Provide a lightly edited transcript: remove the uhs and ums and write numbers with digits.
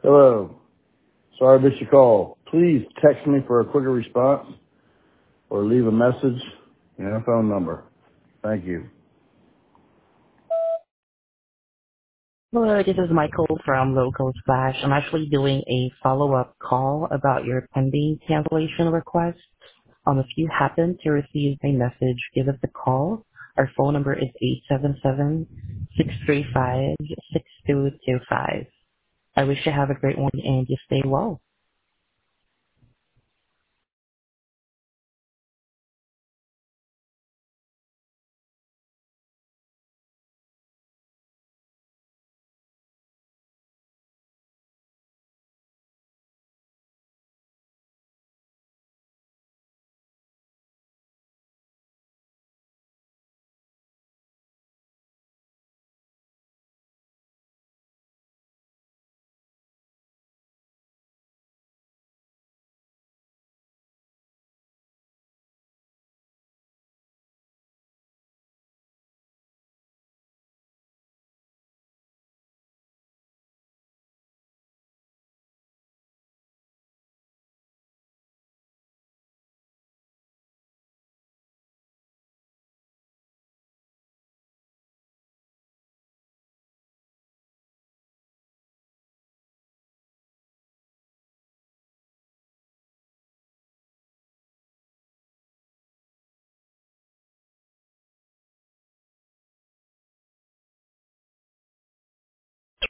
Hello. Sorry I missed your call. Please text me for a quicker response or leave a message and a phone number. Thank you. Hello, this is Michael from Local Splash. I'm actually doing a follow-up call about your pending cancellation request. If you happen to receive a message, give us a call. Our phone number is 877-635-6225. I wish you have a great one and you stay well.